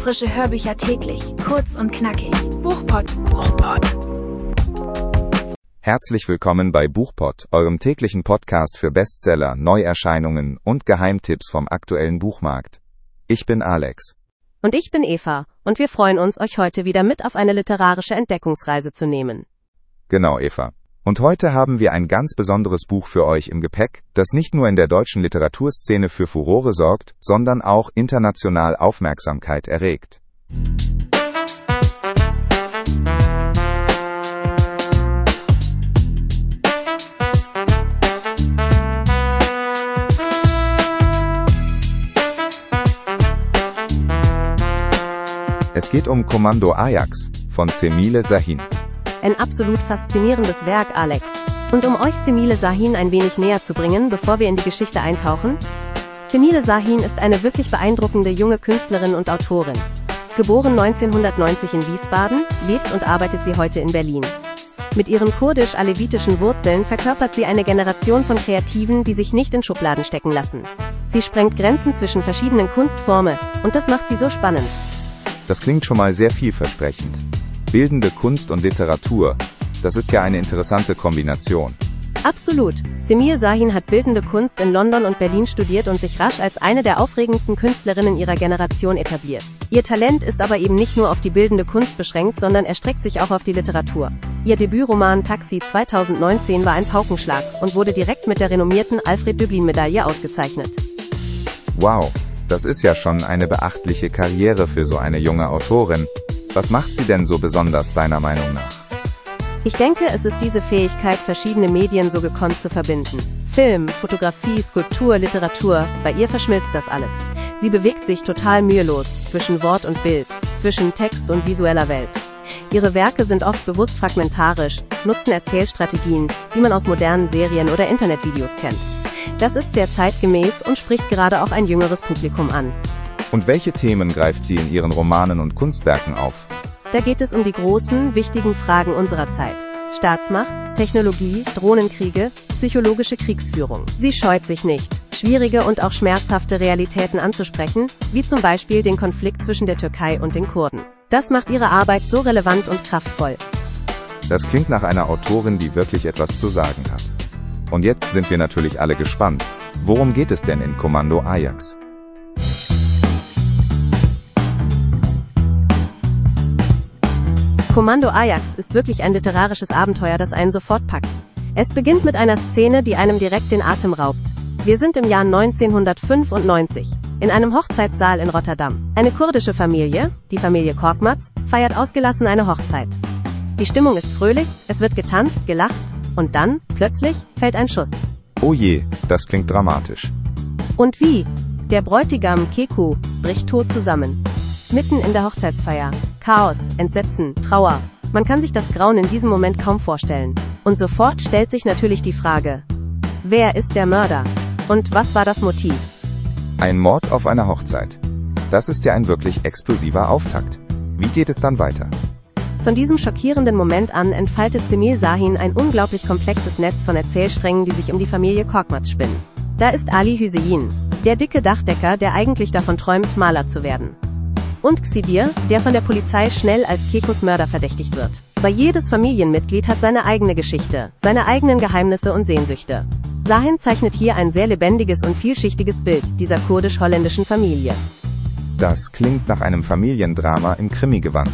Frische Hörbücher täglich, kurz und knackig. Buchpott. Herzlich willkommen bei Buchpott, eurem täglichen Podcast für Bestseller, Neuerscheinungen und Geheimtipps vom aktuellen Buchmarkt. Ich bin Alex. Und ich bin Eva, und wir freuen uns, euch heute wieder mit auf eine literarische Entdeckungsreise zu nehmen. Genau, Eva. Und heute haben wir ein ganz besonderes Buch für euch im Gepäck, das nicht nur in der deutschen Literaturszene für Furore sorgt, sondern auch international Aufmerksamkeit erregt. Es geht um Kommando Ajax von Cemile Sahin. Ein absolut faszinierendes Werk, Alex. Und um euch Cemile Sahin ein wenig näher zu bringen, bevor wir in die Geschichte eintauchen: Cemile Sahin ist eine wirklich beeindruckende junge Künstlerin und Autorin. Geboren 1990 in Wiesbaden, lebt und arbeitet sie heute in Berlin. Mit ihren kurdisch-alevitischen Wurzeln verkörpert sie eine Generation von Kreativen, die sich nicht in Schubladen stecken lassen. Sie sprengt Grenzen zwischen verschiedenen Kunstformen, und das macht sie so spannend. Das klingt schon mal sehr vielversprechend. Bildende Kunst und Literatur, das ist ja eine interessante Kombination. Absolut. Cemile Sahin hat bildende Kunst in London und Berlin studiert und sich rasch als eine der aufregendsten Künstlerinnen ihrer Generation etabliert. Ihr Talent ist aber eben nicht nur auf die bildende Kunst beschränkt, sondern erstreckt sich auch auf die Literatur. Ihr Debütroman Taxi 2019 war ein Paukenschlag und wurde direkt mit der renommierten Alfred-Döblin-Medaille ausgezeichnet. Wow, das ist ja schon eine beachtliche Karriere für so eine junge Autorin. Was macht sie denn so besonders, deiner Meinung nach? Ich denke, es ist diese Fähigkeit, verschiedene Medien so gekonnt zu verbinden. Film, Fotografie, Skulptur, Literatur, bei ihr verschmilzt das alles. Sie bewegt sich total mühelos zwischen Wort und Bild, zwischen Text und visueller Welt. Ihre Werke sind oft bewusst fragmentarisch, nutzen Erzählstrategien, die man aus modernen Serien oder Internetvideos kennt. Das ist sehr zeitgemäß und spricht gerade auch ein jüngeres Publikum an. Und welche Themen greift sie in ihren Romanen und Kunstwerken auf? Da geht es um die großen, wichtigen Fragen unserer Zeit. Staatsmacht, Technologie, Drohnenkriege, psychologische Kriegsführung. Sie scheut sich nicht, schwierige und auch schmerzhafte Realitäten anzusprechen, wie zum Beispiel den Konflikt zwischen der Türkei und den Kurden. Das macht ihre Arbeit so relevant und kraftvoll. Das klingt nach einer Autorin, die wirklich etwas zu sagen hat. Und jetzt sind wir natürlich alle gespannt. Worum geht es denn in Kommando Ajax? Kommando Ajax ist wirklich ein literarisches Abenteuer, das einen sofort packt. Es beginnt mit einer Szene, die einem direkt den Atem raubt. Wir sind im Jahr 1995, in einem Hochzeitssaal in Rotterdam. Eine kurdische Familie, die Familie Korkmaz, feiert ausgelassen eine Hochzeit. Die Stimmung ist fröhlich, es wird getanzt, gelacht, und dann, plötzlich, fällt ein Schuss. Oh je, das klingt dramatisch. Und wie? Der Bräutigam Keku bricht tot zusammen. Mitten in der Hochzeitsfeier. Chaos, Entsetzen, Trauer. Man kann sich das Grauen in diesem Moment kaum vorstellen. Und sofort stellt sich natürlich die Frage: Wer ist der Mörder? Und was war das Motiv? Ein Mord auf einer Hochzeit. Das ist ja ein wirklich explosiver Auftakt. Wie geht es dann weiter? Von diesem schockierenden Moment an entfaltet Cemile Sahin ein unglaublich komplexes Netz von Erzählsträngen, die sich um die Familie Korkmaz spinnen. Da ist Ali Hüseyin, der dicke Dachdecker, der eigentlich davon träumt, Maler zu werden. Und Xidir, der von der Polizei schnell als Kekus Mörder verdächtigt wird. Weil jedes Familienmitglied hat seine eigene Geschichte, seine eigenen Geheimnisse und Sehnsüchte. Sahin zeichnet hier ein sehr lebendiges und vielschichtiges Bild dieser kurdisch-holländischen Familie. Das klingt nach einem Familiendrama im Krimi-Gewand.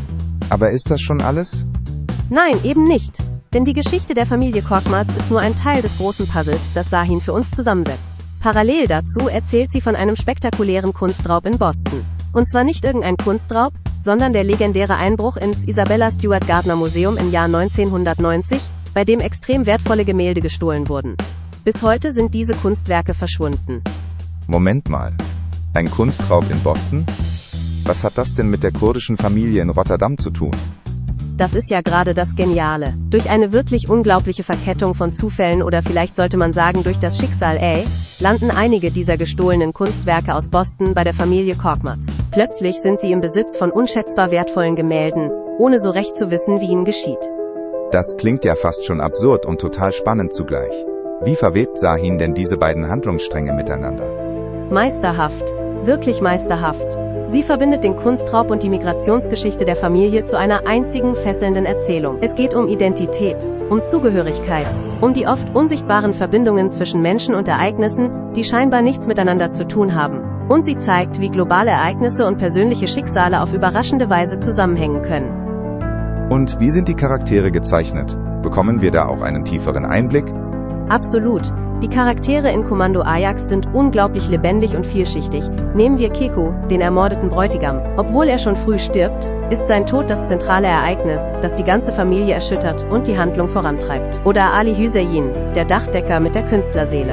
Aber ist das schon alles? Nein, eben nicht. Denn die Geschichte der Familie Korkmaz ist nur ein Teil des großen Puzzles, das Sahin für uns zusammensetzt. Parallel dazu erzählt sie von einem spektakulären Kunstraub in Boston. Und zwar nicht irgendein Kunstraub, sondern der legendäre Einbruch ins Isabella Stewart Gardner Museum im Jahr 1990, bei dem extrem wertvolle Gemälde gestohlen wurden. Bis heute sind diese Kunstwerke verschwunden. Moment mal. Ein Kunstraub in Boston? Was hat das denn mit der kurdischen Familie in Rotterdam zu tun? Das ist ja gerade das Geniale. Durch eine wirklich unglaubliche Verkettung von Zufällen oder vielleicht sollte man sagen durch das Schicksal, landen einige dieser gestohlenen Kunstwerke aus Boston bei der Familie Korkmaz. Plötzlich sind sie im Besitz von unschätzbar wertvollen Gemälden, ohne so recht zu wissen, wie ihnen geschieht. Das klingt ja fast schon absurd und total spannend zugleich. Wie verwebt Sahin denn diese beiden Handlungsstränge miteinander? Meisterhaft. Wirklich meisterhaft. Sie verbindet den Kunstraub und die Migrationsgeschichte der Familie zu einer einzigen fesselnden Erzählung. Es geht um Identität, um Zugehörigkeit, um die oft unsichtbaren Verbindungen zwischen Menschen und Ereignissen, die scheinbar nichts miteinander zu tun haben. Und sie zeigt, wie globale Ereignisse und persönliche Schicksale auf überraschende Weise zusammenhängen können. Und wie sind die Charaktere gezeichnet? Bekommen wir da auch einen tieferen Einblick? Absolut. Die Charaktere in Kommando Ajax sind unglaublich lebendig und vielschichtig. Nehmen wir Keku, den ermordeten Bräutigam. Obwohl er schon früh stirbt, ist sein Tod das zentrale Ereignis, das die ganze Familie erschüttert und die Handlung vorantreibt. Oder Ali Hüseyin, der Dachdecker mit der Künstlerseele.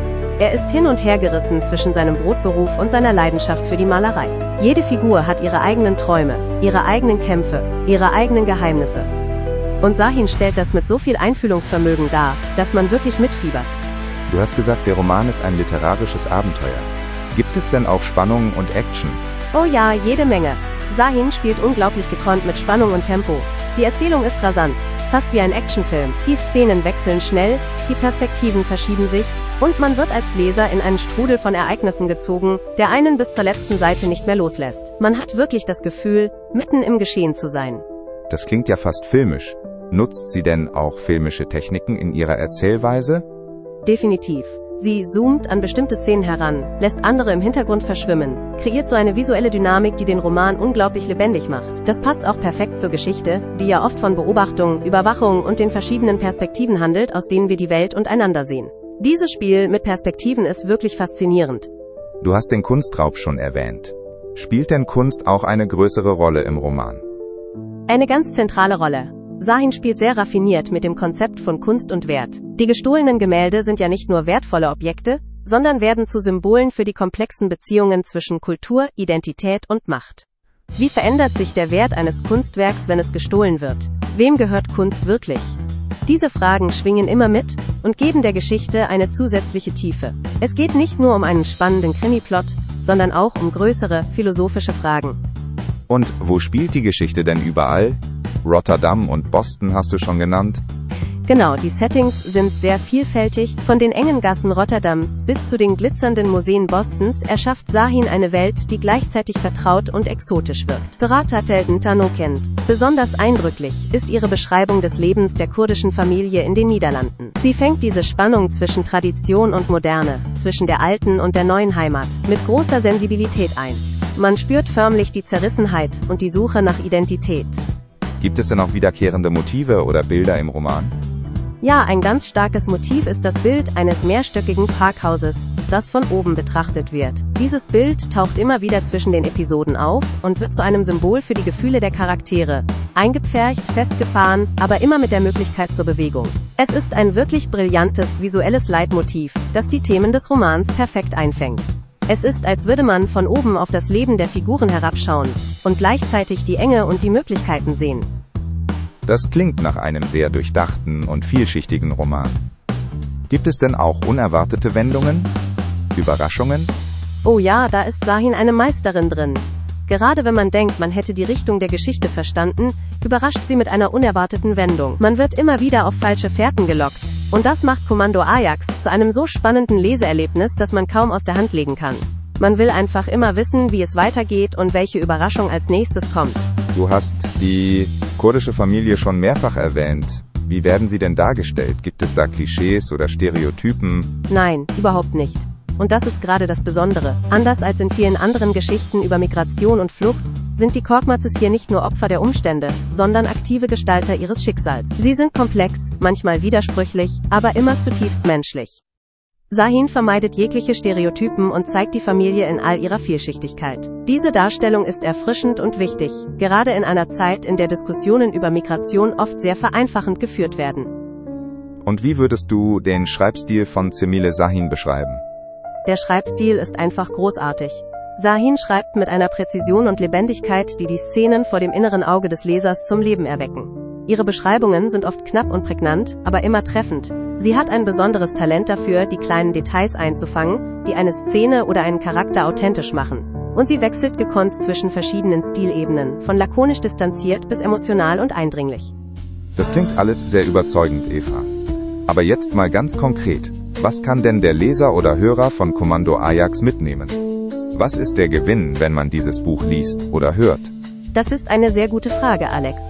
Er ist hin und her gerissen zwischen seinem Brotberuf und seiner Leidenschaft für die Malerei. Jede Figur hat ihre eigenen Träume, ihre eigenen Kämpfe, ihre eigenen Geheimnisse. Und Sahin stellt das mit so viel Einfühlungsvermögen dar, dass man wirklich mitfiebert. Du hast gesagt, der Roman ist ein literarisches Abenteuer. Gibt es denn auch Spannung und Action? Oh ja, jede Menge. Sahin spielt unglaublich gekonnt mit Spannung und Tempo. Die Erzählung ist rasant, fast wie ein Actionfilm. Die Szenen wechseln schnell, die Perspektiven verschieben sich und man wird als Leser in einen Strudel von Ereignissen gezogen, der einen bis zur letzten Seite nicht mehr loslässt. Man hat wirklich das Gefühl, mitten im Geschehen zu sein. Das klingt ja fast filmisch. Nutzt sie denn auch filmische Techniken in ihrer Erzählweise? Definitiv. Sie zoomt an bestimmte Szenen heran, lässt andere im Hintergrund verschwimmen, kreiert so eine visuelle Dynamik, die den Roman unglaublich lebendig macht. Das passt auch perfekt zur Geschichte, die ja oft von Beobachtung, Überwachung und den verschiedenen Perspektiven handelt, aus denen wir die Welt und einander sehen. Dieses Spiel mit Perspektiven ist wirklich faszinierend. Du hast den Kunstraub schon erwähnt. Spielt denn Kunst auch eine größere Rolle im Roman? Eine ganz zentrale Rolle. Sahin spielt sehr raffiniert mit dem Konzept von Kunst und Wert. Die gestohlenen Gemälde sind ja nicht nur wertvolle Objekte, sondern werden zu Symbolen für die komplexen Beziehungen zwischen Kultur, Identität und Macht. Wie verändert sich der Wert eines Kunstwerks, wenn es gestohlen wird? Wem gehört Kunst wirklich? Diese Fragen schwingen immer mit und geben der Geschichte eine zusätzliche Tiefe. Es geht nicht nur um einen spannenden Krimiplot, sondern auch um größere, philosophische Fragen. Und wo spielt die Geschichte denn überall? Rotterdam und Boston hast du schon genannt. Genau, die Settings sind sehr vielfältig. Von den engen Gassen Rotterdams bis zu den glitzernden Museen Bostons erschafft Sahin eine Welt, die gleichzeitig vertraut und exotisch wirkt. Straatatelten Tanokent. Besonders eindrücklich ist ihre Beschreibung des Lebens der kurdischen Familie in den Niederlanden. Sie fängt diese Spannung zwischen Tradition und Moderne, zwischen der alten und der neuen Heimat, mit großer Sensibilität ein. Man spürt förmlich die Zerrissenheit und die Suche nach Identität. Gibt es denn auch wiederkehrende Motive oder Bilder im Roman? Ja, ein ganz starkes Motiv ist das Bild eines mehrstöckigen Parkhauses, das von oben betrachtet wird. Dieses Bild taucht immer wieder zwischen den Episoden auf und wird zu einem Symbol für die Gefühle der Charaktere. Eingepfercht, festgefahren, aber immer mit der Möglichkeit zur Bewegung. Es ist ein wirklich brillantes visuelles Leitmotiv, das die Themen des Romans perfekt einfängt. Es ist, als würde man von oben auf das Leben der Figuren herabschauen und gleichzeitig die Enge und die Möglichkeiten sehen. Das klingt nach einem sehr durchdachten und vielschichtigen Roman. Gibt es denn auch unerwartete Wendungen? Überraschungen? Oh ja, da ist Sahin eine Meisterin drin. Gerade wenn man denkt, man hätte die Richtung der Geschichte verstanden, überrascht sie mit einer unerwarteten Wendung. Man wird immer wieder auf falsche Fährten gelockt. Und das macht Kommando Ajax zu einem so spannenden Leseerlebnis, das man kaum aus der Hand legen kann. Man will einfach immer wissen, wie es weitergeht und welche Überraschung als nächstes kommt. Du hast die kurdische Familie schon mehrfach erwähnt. Wie werden sie denn dargestellt? Gibt es da Klischees oder Stereotypen? Nein, überhaupt nicht. Und das ist gerade das Besondere. Anders als in vielen anderen Geschichten über Migration und Flucht, sind die Korkmazis hier nicht nur Opfer der Umstände, sondern aktive Gestalter ihres Schicksals. Sie sind komplex, manchmal widersprüchlich, aber immer zutiefst menschlich. Sahin vermeidet jegliche Stereotypen und zeigt die Familie in all ihrer Vielschichtigkeit. Diese Darstellung ist erfrischend und wichtig, gerade in einer Zeit, in der Diskussionen über Migration oft sehr vereinfachend geführt werden. Und wie würdest du den Schreibstil von Cemile Sahin beschreiben? Der Schreibstil ist einfach großartig. Sahin schreibt mit einer Präzision und Lebendigkeit, die die Szenen vor dem inneren Auge des Lesers zum Leben erwecken. Ihre Beschreibungen sind oft knapp und prägnant, aber immer treffend. Sie hat ein besonderes Talent dafür, die kleinen Details einzufangen, die eine Szene oder einen Charakter authentisch machen. Und sie wechselt gekonnt zwischen verschiedenen Stilebenen, von lakonisch distanziert bis emotional und eindringlich. Das klingt alles sehr überzeugend, Eva. Aber jetzt mal ganz konkret. Was kann denn der Leser oder Hörer von Kommando Ajax mitnehmen? Was ist der Gewinn, wenn man dieses Buch liest oder hört? Das ist eine sehr gute Frage, Alex.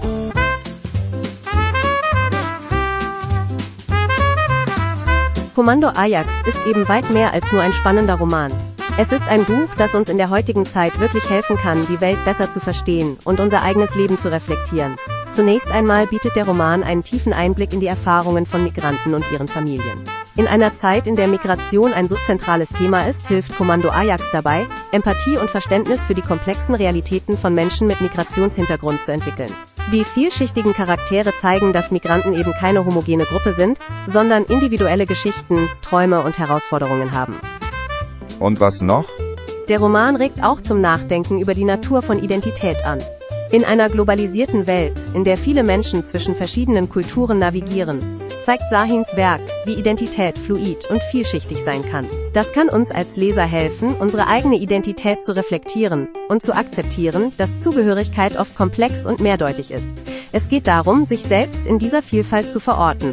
Kommando Ajax ist eben weit mehr als nur ein spannender Roman. Es ist ein Buch, das uns in der heutigen Zeit wirklich helfen kann, die Welt besser zu verstehen und unser eigenes Leben zu reflektieren. Zunächst einmal bietet der Roman einen tiefen Einblick in die Erfahrungen von Migranten und ihren Familien. In einer Zeit, in der Migration ein so zentrales Thema ist, hilft Kommando Ajax dabei, Empathie und Verständnis für die komplexen Realitäten von Menschen mit Migrationshintergrund zu entwickeln. Die vielschichtigen Charaktere zeigen, dass Migranten eben keine homogene Gruppe sind, sondern individuelle Geschichten, Träume und Herausforderungen haben. Und was noch? Der Roman regt auch zum Nachdenken über die Natur von Identität an. In einer globalisierten Welt, in der viele Menschen zwischen verschiedenen Kulturen navigieren, zeigt Sahins Werk, wie Identität fluid und vielschichtig sein kann. Das kann uns als Leser helfen, unsere eigene Identität zu reflektieren und zu akzeptieren, dass Zugehörigkeit oft komplex und mehrdeutig ist. Es geht darum, sich selbst in dieser Vielfalt zu verorten.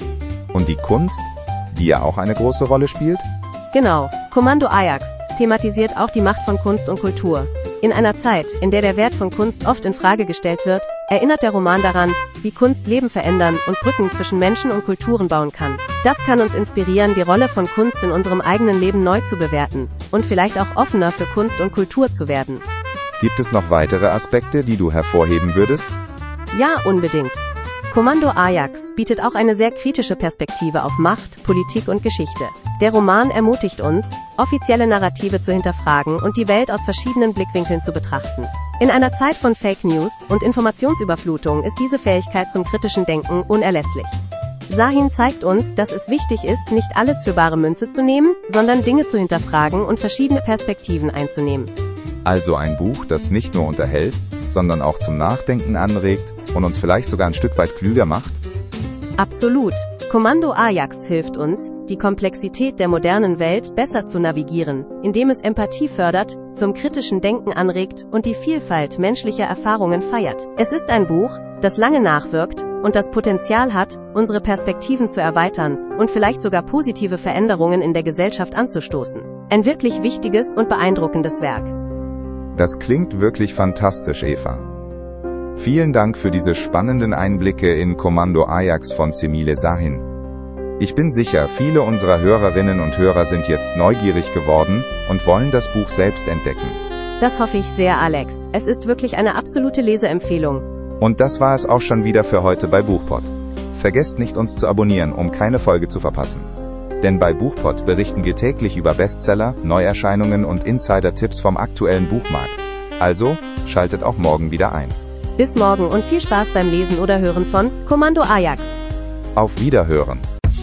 Und die Kunst, die ja auch eine große Rolle spielt? Genau, Kommando Ajax thematisiert auch die Macht von Kunst und Kultur. In einer Zeit, in der der Wert von Kunst oft in Frage gestellt wird, erinnert der Roman daran, wie Kunst Leben verändern und Brücken zwischen Menschen und Kulturen bauen kann. Das kann uns inspirieren, die Rolle von Kunst in unserem eigenen Leben neu zu bewerten und vielleicht auch offener für Kunst und Kultur zu werden. Gibt es noch weitere Aspekte, die du hervorheben würdest? Ja, unbedingt. Kommando Ajax bietet auch eine sehr kritische Perspektive auf Macht, Politik und Geschichte. Der Roman ermutigt uns, offizielle Narrative zu hinterfragen und die Welt aus verschiedenen Blickwinkeln zu betrachten. In einer Zeit von Fake News und Informationsüberflutung ist diese Fähigkeit zum kritischen Denken unerlässlich. Sahin zeigt uns, dass es wichtig ist, nicht alles für bare Münze zu nehmen, sondern Dinge zu hinterfragen und verschiedene Perspektiven einzunehmen. Also ein Buch, das nicht nur unterhält, sondern auch zum Nachdenken anregt und uns vielleicht sogar ein Stück weit klüger macht? Absolut. Kommando Ajax hilft uns, die Komplexität der modernen Welt besser zu navigieren, indem es Empathie fördert, zum kritischen Denken anregt und die Vielfalt menschlicher Erfahrungen feiert. Es ist ein Buch, das lange nachwirkt und das Potenzial hat, unsere Perspektiven zu erweitern und vielleicht sogar positive Veränderungen in der Gesellschaft anzustoßen. Ein wirklich wichtiges und beeindruckendes Werk. Das klingt wirklich fantastisch, Eva. Vielen Dank für diese spannenden Einblicke in Kommando Ajax von Cemile Sahin. Ich bin sicher, viele unserer Hörerinnen und Hörer sind jetzt neugierig geworden und wollen das Buch selbst entdecken. Das hoffe ich sehr, Alex. Es ist wirklich eine absolute Leseempfehlung. Und das war es auch schon wieder für heute bei Buchpod. Vergesst nicht, uns zu abonnieren, um keine Folge zu verpassen. Denn bei Buchpod berichten wir täglich über Bestseller, Neuerscheinungen und Insider-Tipps vom aktuellen Buchmarkt. Also, schaltet auch morgen wieder ein. Bis morgen und viel Spaß beim Lesen oder Hören von Kommando Ajax. Auf Wiederhören.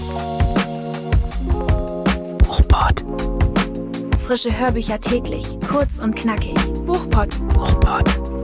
Buchpod. Frische Hörbücher täglich, kurz und knackig. Buchpod.